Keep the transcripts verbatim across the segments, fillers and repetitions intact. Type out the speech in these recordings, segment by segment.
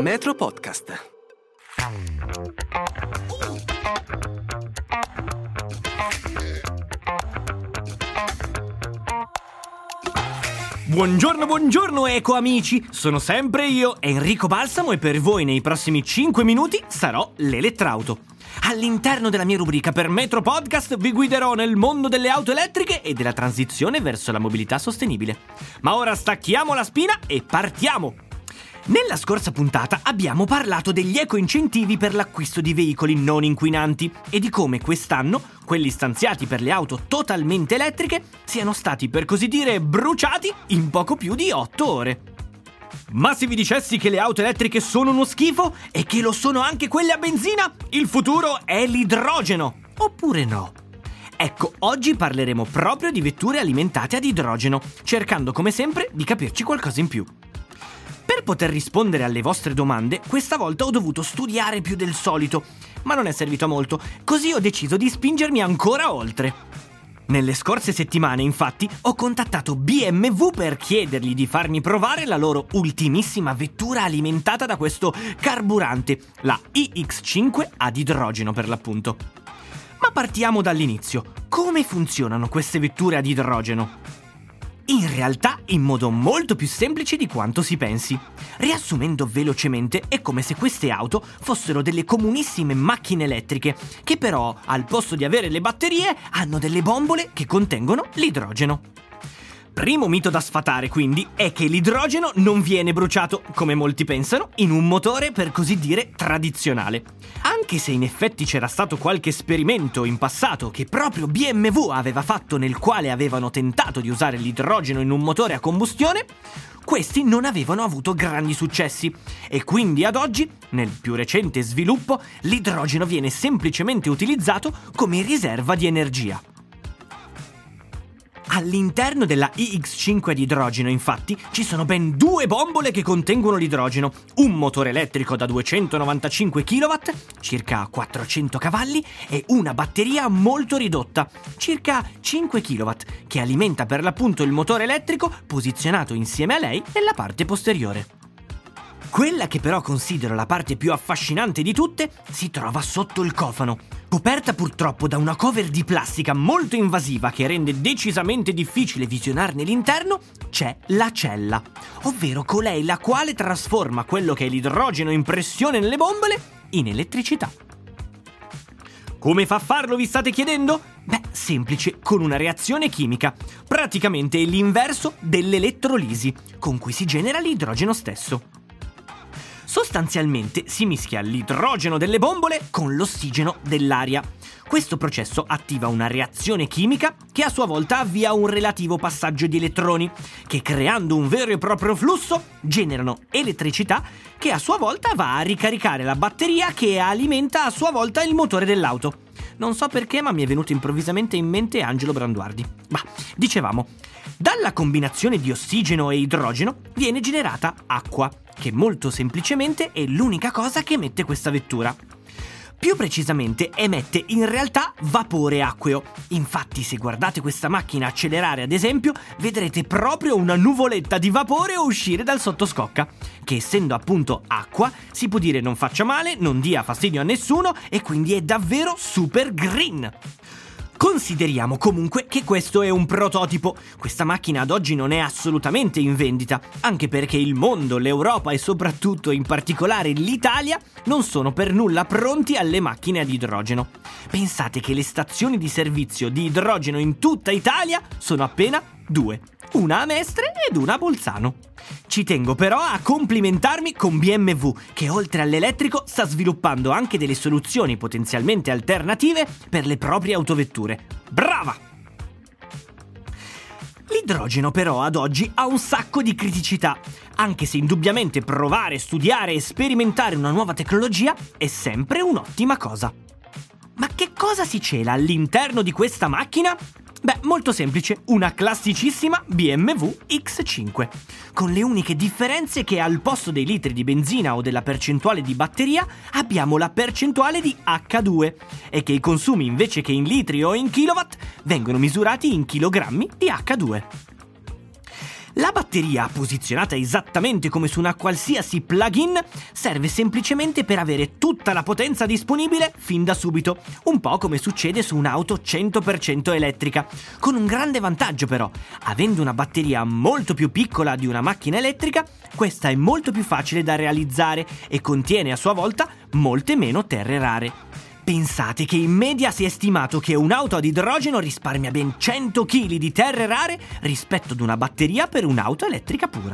Metro Podcast. Buongiorno, buongiorno eco amici, sono sempre io, Enrico Balsamo, e per voi nei prossimi cinque minuti sarò l'elettrauto. All'interno della mia rubrica per Metro Podcast vi guiderò nel mondo delle auto elettriche e della transizione verso la mobilità sostenibile. Ma ora stacchiamo la spina e partiamo! Nella scorsa puntata abbiamo parlato degli eco-incentivi per l'acquisto di veicoli non inquinanti e di come quest'anno quelli stanziati per le auto totalmente elettriche siano stati, per così dire, bruciati in poco più di otto ore. Ma se vi dicessi che le auto elettriche sono uno schifo e che lo sono anche quelle a benzina, il futuro è l'idrogeno, oppure no? Ecco, oggi parleremo proprio di vetture alimentate ad idrogeno, cercando come sempre di capirci qualcosa in più. Per poter rispondere alle vostre domande, questa volta ho dovuto studiare più del solito, ma non è servito a molto, così ho deciso di spingermi ancora oltre. Nelle scorse settimane, infatti, ho contattato B M W per chiedergli di farmi provare la loro ultimissima vettura alimentata da questo carburante, la i X cinque ad idrogeno per l'appunto. Ma partiamo dall'inizio. Come funzionano queste vetture ad idrogeno? In realtà in modo molto più semplice di quanto si pensi. Riassumendo velocemente, è come se queste auto fossero delle comunissime macchine elettriche, che però al posto di avere le batterie hanno delle bombole che contengono l'idrogeno. Primo mito da sfatare, quindi, è che l'idrogeno non viene bruciato, come molti pensano, in un motore per così dire tradizionale. Anche se in effetti c'era stato qualche esperimento in passato che proprio B M W aveva fatto, nel quale avevano tentato di usare l'idrogeno in un motore a combustione, questi non avevano avuto grandi successi e quindi ad oggi, nel più recente sviluppo, l'idrogeno viene semplicemente utilizzato come riserva di energia. All'interno della i X cinque ad idrogeno, infatti, ci sono ben due bombole che contengono l'idrogeno, un motore elettrico da duecentonovantacinque chilowatt, circa quattrocento cavalli, e una batteria molto ridotta, circa cinque chilowatt, che alimenta per l'appunto il motore elettrico posizionato insieme a lei nella parte posteriore. Quella che però considero la parte più affascinante di tutte si trova sotto il cofano. Coperta purtroppo da una cover di plastica molto invasiva che rende decisamente difficile visionarne l'interno, c'è la cella, ovvero colei la quale trasforma quello che è l'idrogeno in pressione nelle bombole in elettricità. Come fa a farlo, vi state chiedendo? Beh, semplice, con una reazione chimica, praticamente l'inverso dell'elettrolisi, con cui si genera l'idrogeno stesso. Sostanzialmente si mischia l'idrogeno delle bombole con l'ossigeno dell'aria. Questo processo attiva una reazione chimica che a sua volta avvia un relativo passaggio di elettroni, che creando un vero e proprio flusso generano elettricità che a sua volta va a ricaricare la batteria che alimenta a sua volta il motore dell'auto. Non so perché, ma mi è venuto improvvisamente in mente Angelo Branduardi. Ma, dicevamo, dalla combinazione di ossigeno e idrogeno viene generata acqua, che molto semplicemente è l'unica cosa che emette questa vettura. Più precisamente emette in realtà vapore acqueo. Infatti, se guardate questa macchina accelerare ad esempio, vedrete proprio una nuvoletta di vapore uscire dal sottoscocca, che essendo appunto acqua si può dire non faccia male, non dia fastidio a nessuno e quindi è davvero super green. Consideriamo comunque che questo è un prototipo. Questa macchina ad oggi non è assolutamente in vendita, anche perché il mondo, l'Europa e soprattutto in particolare l'Italia non sono per nulla pronti alle macchine ad idrogeno. Pensate che le stazioni di servizio di idrogeno in tutta Italia sono appena due, una a Mestre ed una a Bolzano. Ci tengo però a complimentarmi con B M W, che oltre all'elettrico sta sviluppando anche delle soluzioni potenzialmente alternative per le proprie autovetture. Brava! L'idrogeno però ad oggi ha un sacco di criticità, anche se indubbiamente provare, studiare e sperimentare una nuova tecnologia è sempre un'ottima cosa. Ma che cosa si cela all'interno di questa macchina? Beh, molto semplice, una classicissima B M W X cinque, con le uniche differenze che al posto dei litri di benzina o della percentuale di batteria abbiamo la percentuale di acca due e che i consumi invece che in litri o in kilowatt vengono misurati in chilogrammi di acca due. La batteria, posizionata esattamente come su una qualsiasi plug-in, serve semplicemente per avere tutta la potenza disponibile fin da subito, un po' come succede su un'auto cento per cento elettrica, con un grande vantaggio però: avendo una batteria molto più piccola di una macchina elettrica, questa è molto più facile da realizzare e contiene a sua volta molte meno terre rare. Pensate che in media si è stimato che un'auto ad idrogeno risparmia ben cento chili di terre rare rispetto ad una batteria per un'auto elettrica pura.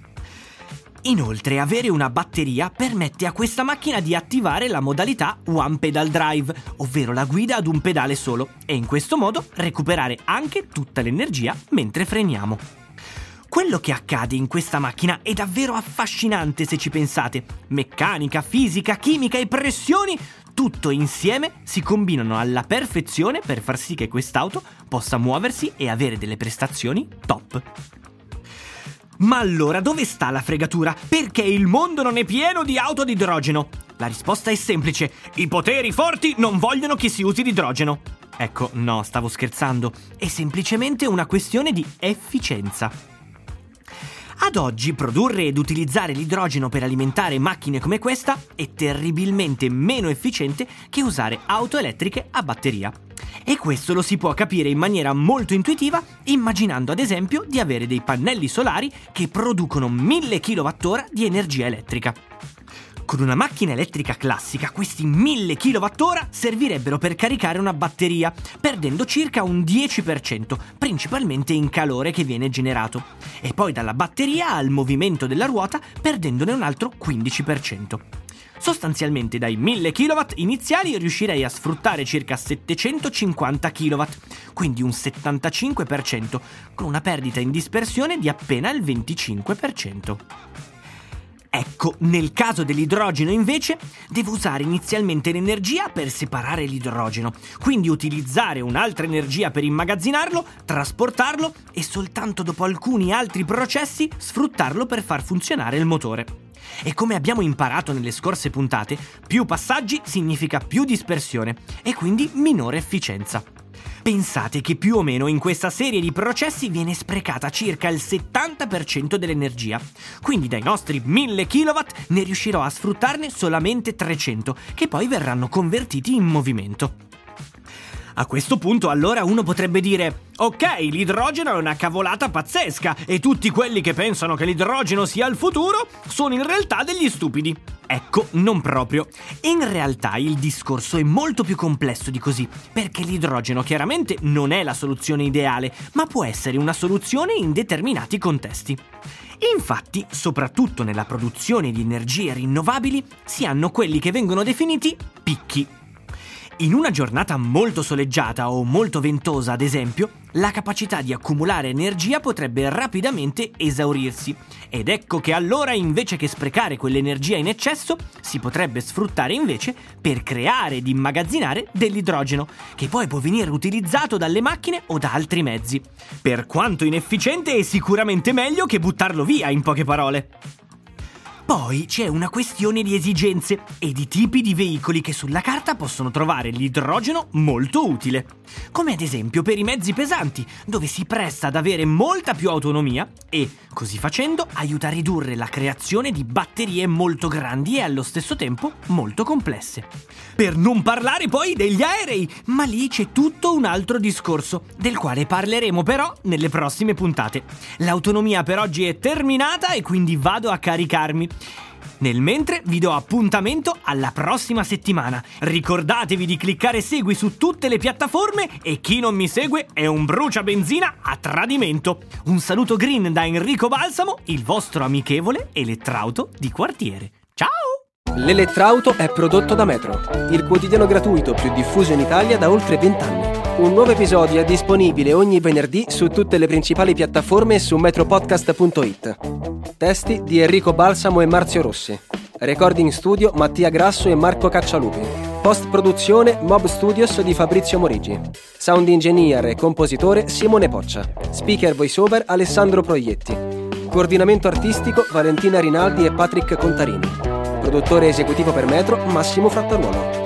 Inoltre, avere una batteria permette a questa macchina di attivare la modalità One Pedal Drive, ovvero la guida ad un pedale solo, e in questo modo recuperare anche tutta l'energia mentre freniamo. Quello che accade in questa macchina è davvero affascinante se ci pensate. Meccanica, fisica, chimica e pressioni, tutto insieme si combinano alla perfezione per far sì che quest'auto possa muoversi e avere delle prestazioni top. Ma allora dove sta la fregatura? Perché il mondo non è pieno di auto ad idrogeno? La risposta è semplice: i poteri forti non vogliono che si usi l'idrogeno. Ecco, no, stavo scherzando. È semplicemente una questione di efficienza. Ad oggi produrre ed utilizzare l'idrogeno per alimentare macchine come questa è terribilmente meno efficiente che usare auto elettriche a batteria. E questo lo si può capire in maniera molto intuitiva immaginando ad esempio di avere dei pannelli solari che producono mille chilowattora di energia elettrica. Con una macchina elettrica classica, questi mille chilowattora servirebbero per caricare una batteria, perdendo circa un dieci per cento, principalmente in calore che viene generato, e poi dalla batteria al movimento della ruota, perdendone un altro quindici per cento. Sostanzialmente dai mille chilowatt iniziali riuscirei a sfruttare circa settecentocinquanta chilowatt, quindi un settantacinque per cento, con una perdita in dispersione di appena il venticinque per cento. Ecco, nel caso dell'idrogeno invece, devo usare inizialmente l'energia per separare l'idrogeno, quindi utilizzare un'altra energia per immagazzinarlo, trasportarlo e soltanto dopo alcuni altri processi sfruttarlo per far funzionare il motore. E come abbiamo imparato nelle scorse puntate, più passaggi significa più dispersione e quindi minore efficienza. Pensate che più o meno in questa serie di processi viene sprecata circa il settanta per cento dell'energia, quindi dai nostri mille chilowatt ne riuscirò a sfruttarne solamente trecento, che poi verranno convertiti in movimento. A questo punto allora uno potrebbe dire: ok, l'idrogeno è una cavolata pazzesca e tutti quelli che pensano che l'idrogeno sia il futuro sono in realtà degli stupidi. Ecco, non proprio. In realtà il discorso è molto più complesso di così, perché l'idrogeno chiaramente non è la soluzione ideale, ma può essere una soluzione in determinati contesti. Infatti, soprattutto nella produzione di energie rinnovabili, si hanno quelli che vengono definiti picchi. In una giornata molto soleggiata o molto ventosa, ad esempio, la capacità di accumulare energia potrebbe rapidamente esaurirsi. Ed ecco che allora, invece che sprecare quell'energia in eccesso, si potrebbe sfruttare invece per creare ed immagazzinare dell'idrogeno, che poi può venire utilizzato dalle macchine o da altri mezzi. Per quanto inefficiente, è sicuramente meglio che buttarlo via, in poche parole. Poi c'è una questione di esigenze e di tipi di veicoli che sulla carta possono trovare l'idrogeno molto utile, come ad esempio per i mezzi pesanti, dove si presta ad avere molta più autonomia e, così facendo, aiuta a ridurre la creazione di batterie molto grandi e allo stesso tempo molto complesse. Per non parlare poi degli aerei, ma lì c'è tutto un altro discorso, del quale parleremo però nelle prossime puntate. L'autonomia per oggi è terminata e quindi vado a caricarmi. Nel mentre vi do appuntamento alla prossima settimana. Ricordatevi di cliccare segui su tutte le piattaforme e chi non mi segue è un bruciabenzina a tradimento. Un saluto green da Enrico Balsamo, il vostro amichevole elettrauto di quartiere. Ciao! L'Elettrauto è prodotto da Metro, il quotidiano gratuito più diffuso in Italia da oltre vent'anni. Un nuovo episodio è disponibile ogni venerdì su tutte le principali piattaforme e su metropodcast punto it. Testi di Enrico Balsamo e Marzio Rossi. Recording studio Mattia Grasso e Marco Caccialupi. Post-produzione Mob Studios di Fabrizio Morigi. Sound engineer e compositore Simone Poccia. Speaker voiceover Alessandro Proietti. Coordinamento artistico Valentina Rinaldi e Patrick Contarini. Produttore esecutivo per Metro Massimo Frattaruolo.